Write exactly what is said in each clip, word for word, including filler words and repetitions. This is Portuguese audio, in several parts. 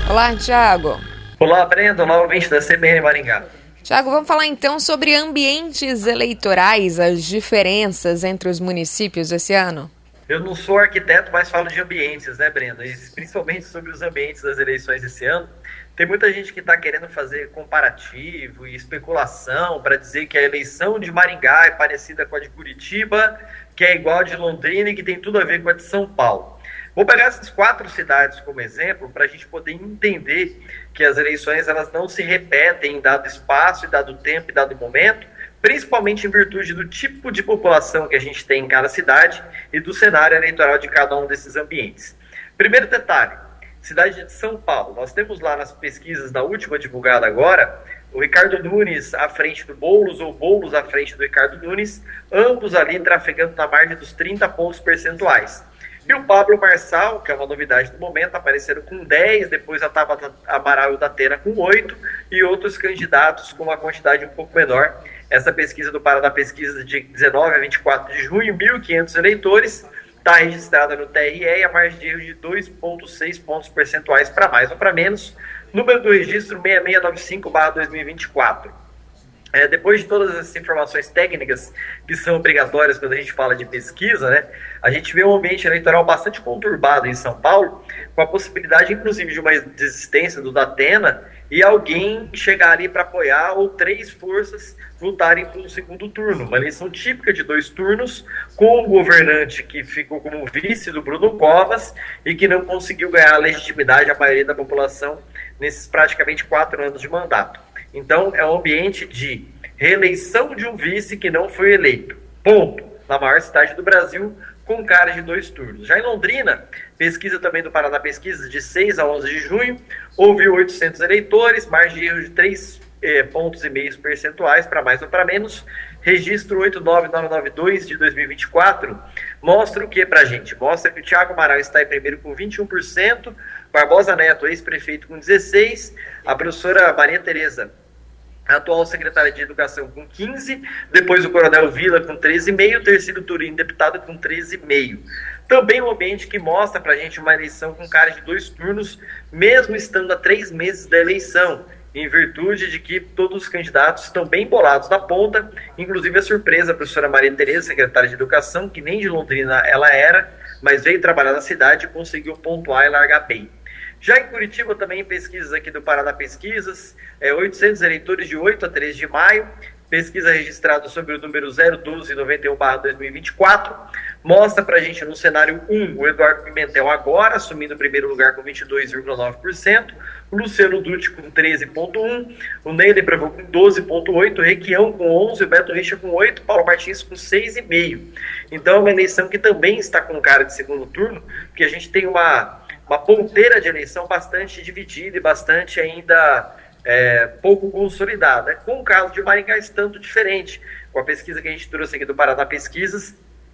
Olá, Thiago. Olá, Brenda. Olá, ouvinte da C B N Maringá. Thiago, vamos falar então sobre ambientes eleitorais, as diferenças entre os municípios esse ano? Eu não sou arquiteto, mas falo de ambientes, né, Brenda? E principalmente sobre os ambientes das eleições esse ano. Tem muita gente que está querendo fazer comparativo e especulação para dizer que a eleição de Maringá é parecida com a de Curitiba, que é igual a de Londrina e que tem tudo a ver com a de São Paulo. Vou pegar essas quatro cidades como exemplo para a gente poder entender que as eleições elas não se repetem em dado espaço, em dado tempo e dado momento, principalmente em virtude do tipo de população que a gente tem em cada cidade e do cenário eleitoral de cada um desses ambientes. Primeiro detalhe, cidade de São Paulo. Nós temos lá nas pesquisas da última divulgada agora, o Ricardo Nunes à frente do Boulos ou Boulos à frente do Ricardo Nunes, ambos ali trafegando na margem dos trinta pontos percentuais. E o Pablo Marçal, que é uma novidade do momento, apareceram com dez, depois a Tabata Amaral e o Datena com oito, e outros candidatos com uma quantidade um pouco menor. Essa pesquisa do Paraná Pesquisa de dezenove a vinte e quatro de junho, mil e quinhentos eleitores, está registrada no T R E e a margem de erro de dois vírgula seis pontos percentuais para mais ou para menos. Número do registro seis seis nove cinco barra dois mil e vinte e quatro. É, depois de todas essas informações técnicas que são obrigatórias quando a gente fala de pesquisa, né, a gente vê um ambiente eleitoral bastante conturbado em São Paulo, com a possibilidade, inclusive, de uma desistência do Datena e alguém chegar ali para apoiar ou três forças lutarem por um segundo turno. Uma eleição típica de dois turnos, com um governante que ficou como vice do Bruno Covas e que não conseguiu ganhar a legitimidade, a maioria da população, nesses praticamente quatro anos de mandato. Então, é um ambiente de reeleição de um vice que não foi eleito. Ponto. Na maior cidade do Brasil, com cara de dois turnos. Já em Londrina, pesquisa também do Paraná Pesquisas, de seis a onze de junho, houve oitocentos eleitores, margem de erro de três eh, pontos e meio percentuais, para mais ou para menos. Registro oito nove nove nove dois de dois mil e vinte e quatro mostra o que para a gente? Mostra que o Thiago Amaral está em primeiro com vinte e um por cento, Barbosa Neto, ex-prefeito, com dezesseis por cento, a professora Maria Tereza, atual secretária de Educação, com quinze por cento, depois o Coronel Vila com treze vírgula cinco por cento, Terceiro Turim, deputado, com treze vírgula cinco por cento. Também um ambiente que mostra para a gente uma eleição com cara de dois turnos, mesmo estando a três meses da eleição, em virtude de que todos os candidatos estão bem bolados na ponta, inclusive a surpresa, a professora Maria Tereza, secretária de Educação, que nem de Londrina ela era, mas veio trabalhar na cidade e conseguiu pontuar e largar bem. Já em Curitiba, também pesquisas aqui do Paraná Pesquisas, é, oitocentos eleitores de oito a treze de maio, pesquisa registrada sobre o número zero doze noventa e um barra dois mil e vinte e quatro, mostra pra gente no cenário um, o Eduardo Pimentel agora, assumindo o primeiro lugar com vinte e dois vírgula nove por cento, o Luciano Dutti com treze vírgula um por cento, o Neyley Bravo com doze vírgula oito por cento, o Requião com onze por cento, o Beto Richa com oito por cento, Paulo Martins com seis vírgula cinco por cento. Então é uma eleição que também está com cara de segundo turno, porque a gente tem uma... uma ponteira de eleição bastante dividida e bastante ainda é, pouco consolidada, com o caso de Maringá estando diferente. Com a pesquisa que a gente trouxe aqui do Paraná Pesquisas,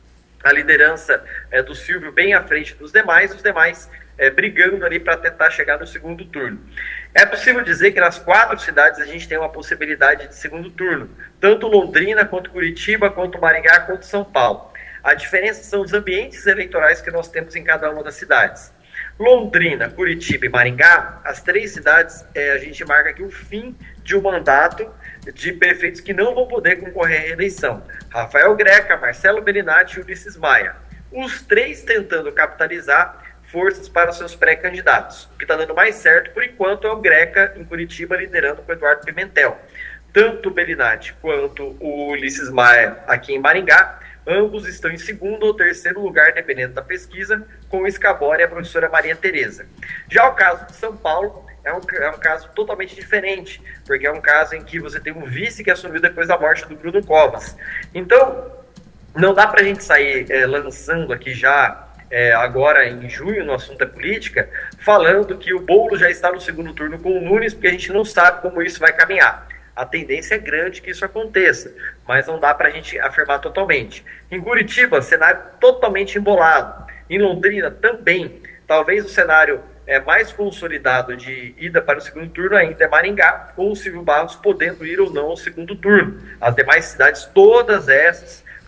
a liderança é, do Silvio bem à frente dos demais, os demais é, brigando ali para tentar chegar no segundo turno. É possível dizer que nas quatro cidades a gente tem uma possibilidade de segundo turno, tanto Londrina, quanto Curitiba, quanto Maringá, quanto São Paulo. A diferença são os ambientes eleitorais que nós temos em cada uma das cidades. Londrina, Curitiba e Maringá, as três cidades, é, a gente marca aqui o fim de um mandato de prefeitos que não vão poder concorrer à reeleição. Rafael Greca, Marcelo Bellinati e Ulisses Maia. Os três tentando capitalizar forças para os seus pré-candidatos. O que está dando mais certo, por enquanto, é o Greca em Curitiba, liderando com o Eduardo Pimentel. Tanto o Bellinati quanto o Ulisses Maia aqui em Maringá, ambos estão em segundo ou terceiro lugar, dependendo da pesquisa, com o Scabora e a professora Maria Tereza. Já o caso de São Paulo é um, é um caso totalmente diferente, porque é um caso em que você tem um vice que assumiu depois da morte do Bruno Covas. Então, não dá para a gente sair é, lançando aqui já, é, agora em junho, no assunto é política, falando que o Boulos já está no segundo turno com o Nunes, porque a gente não sabe como isso vai caminhar. A tendência é grande que isso aconteça, mas não dá para a gente afirmar totalmente. Em Curitiba, cenário totalmente embolado. Em Londrina, também. Talvez o cenário é, mais consolidado de ida para o segundo turno ainda é Maringá, com o Silvio Barros podendo ir ou não ao segundo turno. As demais cidades, todas essas,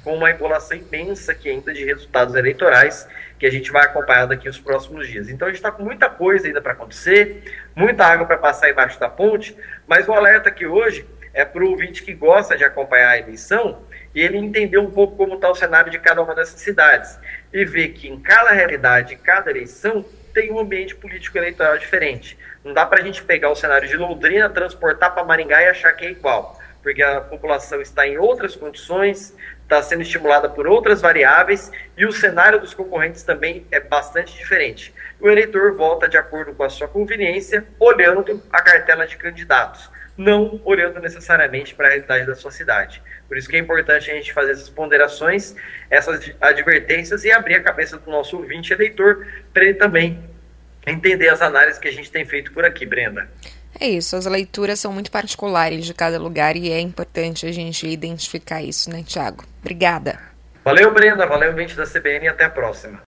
com uma emolação imensa aqui ainda de resultados eleitorais que a gente vai acompanhar daqui nos próximos dias. Então a gente está com muita coisa ainda para acontecer, muita água para passar embaixo da ponte, mas o alerta aqui hoje é para o ouvinte que gosta de acompanhar a eleição e ele entender um pouco como está o cenário de cada uma dessas cidades e ver que em cada realidade, em cada eleição, tem um ambiente político eleitoral diferente. Não dá para a gente pegar o cenário de Londrina, transportar para Maringá e achar que é igual, porque a população está em outras condições, está sendo estimulada por outras variáveis e o cenário dos concorrentes também é bastante diferente. O eleitor vota de acordo com a sua conveniência, olhando a cartela de candidatos, não olhando necessariamente para a realidade da sua cidade. Por isso que é importante a gente fazer essas ponderações, essas advertências e abrir a cabeça do nosso ouvinte eleitor para ele também entender as análises que a gente tem feito por aqui, Brenda. É isso, as leituras são muito particulares de cada lugar e é importante a gente identificar isso, né, Thiago? Obrigada. Valeu, Brenda, valeu, ouvinte da C B N e até a próxima.